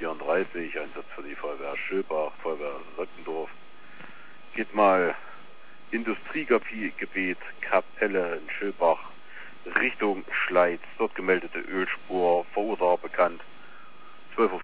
34, Einsatz für die Feuerwehr Schöbach, Feuerwehr Röttgendorf. Geht mal Industriegebiet Kapelle in Schöbach Richtung Schleiz. Dort gemeldete Ölspur, Verursacher bekannt. 12:15